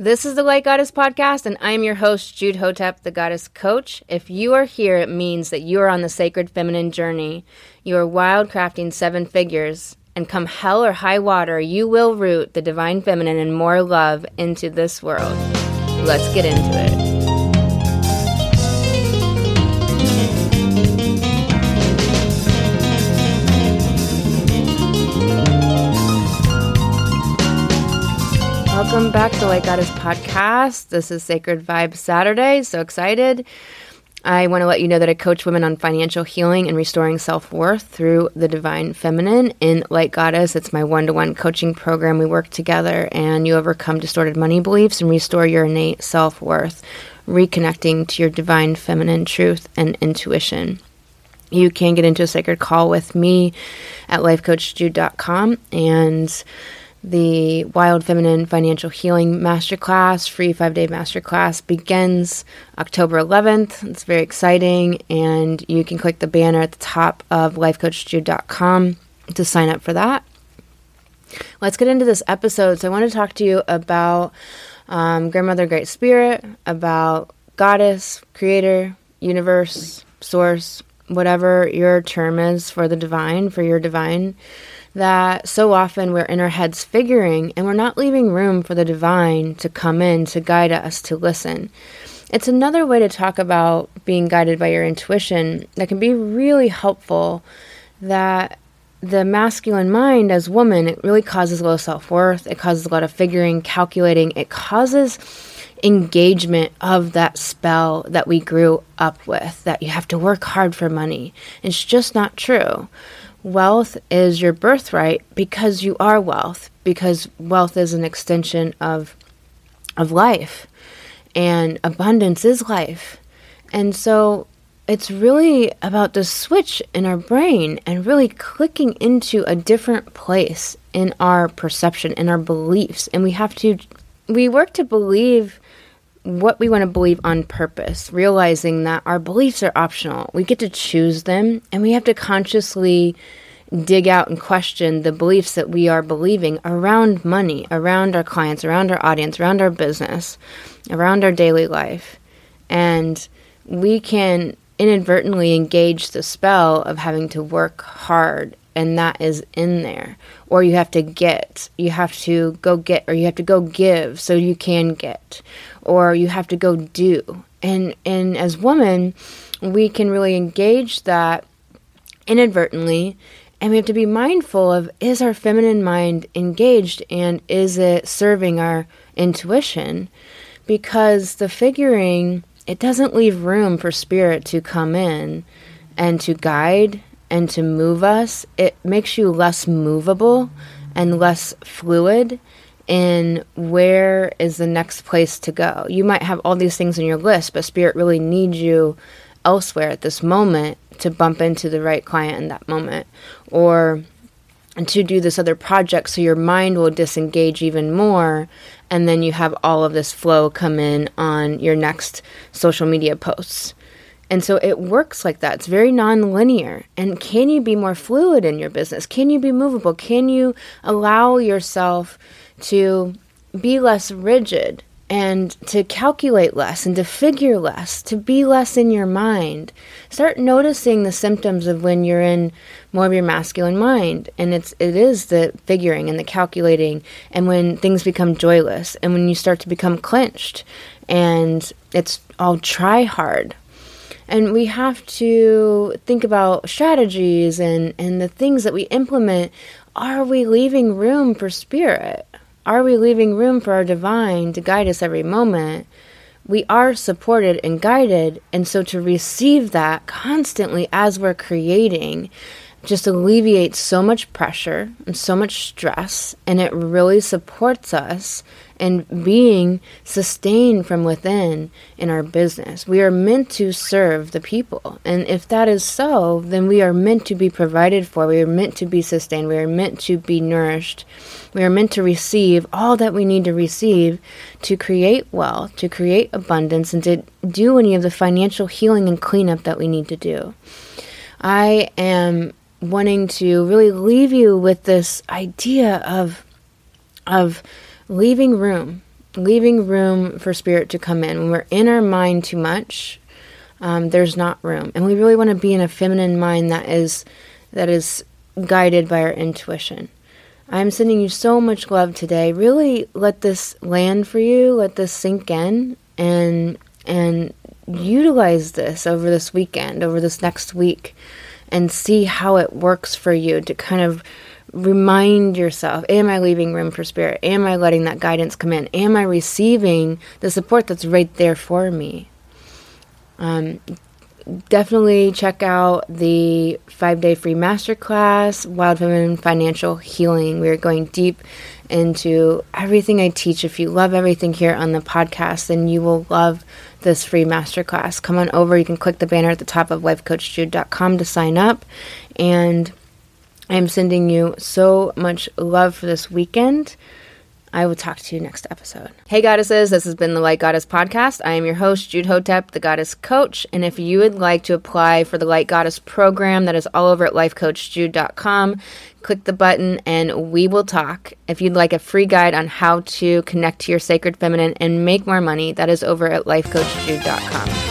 This is the Light Goddess Podcast, and I'm your host, Jude Hotep, the Goddess Coach. If you are here, it means that you are on the sacred feminine journey. You are wildcrafting 7 figures, and come hell or high water, you will root the divine feminine and more love into this world. Let's get into it. Welcome back to the Light Goddess Podcast. This is Sacred Vibes Saturday. So excited. I want to let you know that I coach women on financial healing and restoring self-worth through the divine feminine in Light Goddess. It's my one-to-one coaching program. We work together and you overcome distorted money beliefs and restore your innate self-worth, reconnecting to your divine feminine truth and intuition. You can get into a sacred call with me at lifecoachjude.com, and the Wild Feminine Financial Healing Masterclass, free 5-day masterclass, begins October 11th. It's very exciting, and you can click the banner at the top of lifecoachjude.com to sign up for that. Let's get into this episode. So I want to talk to you about Grandmother Great Spirit, about Goddess, Creator, Universe, Source, whatever your term is for the divine, for your divine, that so often we're in our heads figuring and we're not leaving room for the divine to come in, to guide us, to listen. It's another way to talk about being guided by your intuition that can be really helpful, that the masculine mind as woman, it really causes low self-worth. It causes a lot of figuring, calculating. It causes engagement of that spell that we grew up with, that you have to work hard for money. It's just not true. Wealth is your birthright because you are wealth, because wealth is an extension of life, and abundance is life. And so it's really about the switch in our brain and really clicking into a different place in our perception, in our beliefs. And we work to believe what we want to believe on purpose, realizing that our beliefs are optional. We get to choose them, and we have to consciously dig out and question the beliefs that we are believing around money, around our clients, around our audience, around our business, around our daily life. And we can inadvertently engage the spell of having to work hard, and that is in there. Or you have to go get, or you have to go give so you can get, or you have to go do. And as women, we can really engage that inadvertently, and we have to be mindful of, is our feminine mind engaged, and is it serving our intuition? Because the figuring, it doesn't leave room for spirit to come in and to guide and to move us. It makes you less movable and less fluid in where is the next place to go. You might have all these things in your list, but spirit really needs you elsewhere at this moment to bump into the right client in that moment, or to do this other project, so your mind will disengage even more, and then you have all of this flow come in on your next social media posts. And so it works like that. It's very non-linear. And can you be more fluid in your business? Can you be movable? Can you allow yourself to be less rigid and to calculate less and to figure less, to be less in your mind? Start noticing the symptoms of when you're in more of your masculine mind. And it is the figuring and the calculating, and when things become joyless, and when you start to become clenched and it's all try hard. And we have to think about strategies and the things that we implement. Are we leaving room for spirit? Are we leaving room for our divine to guide us every moment? We are supported and guided, and so to receive that constantly as we're creating just alleviates so much pressure and so much stress, and it really supports us in being sustained from within in our business. We are meant to serve the people, and if that is so, then we are meant to be provided for. We are meant to be sustained. We are meant to be nourished. We are meant to receive all that we need to receive to create wealth, to create abundance, and to do any of the financial healing and cleanup that we need to do. I am wanting to really leave you with this idea of leaving room leaving room for spirit to come in. When we're in our mind too much, there's not room. And we really want to be in a feminine mind that is guided by our intuition. I'm sending you so much love today. Really let this land for you. Let this sink in and utilize this over this weekend, over this next week, and see how it works for you to kind of remind yourself, am I leaving room for spirit? Am I letting that guidance come in? Am I receiving the support that's right there for me? Definitely check out the 5-day free masterclass, Wild Feminine Financial Healing. We are going deep into everything I teach. If you love everything here on the podcast, then you will love this free masterclass. Come on over. You can click the banner at the top of lifecoachjude.com to sign up. And I'm sending you so much love for this weekend. I will talk to you next episode. Hey goddesses, this has been the Light Goddess Podcast. I am your host, Jude Hotep, the Goddess Coach. And if you would like to apply for the Light Goddess program, that is all over at lifecoachjude.com. Click the button and we will talk. If you'd like a free guide on how to connect to your sacred feminine and make more money, that is over at lifecoachjude.com.